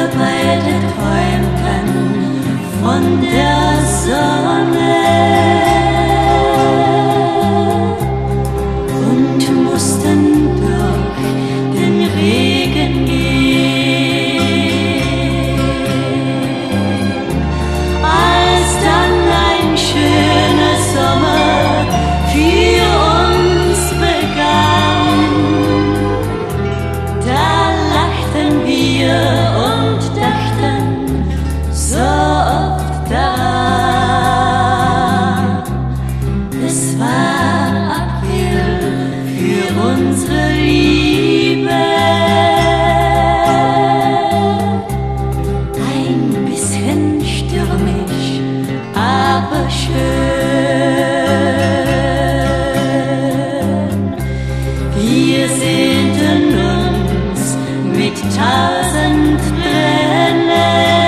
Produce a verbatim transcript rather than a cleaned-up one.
wir beide träumten von der Sonne und mussten durch den Regen gehen. Als dann ein schöner Sommer für uns begann, da lachten wir und dachten so oft daran. Es war April für unsere Liebe, ein bisschen stürmisch, aber schön. Wir sehnten uns mit tausend Tränen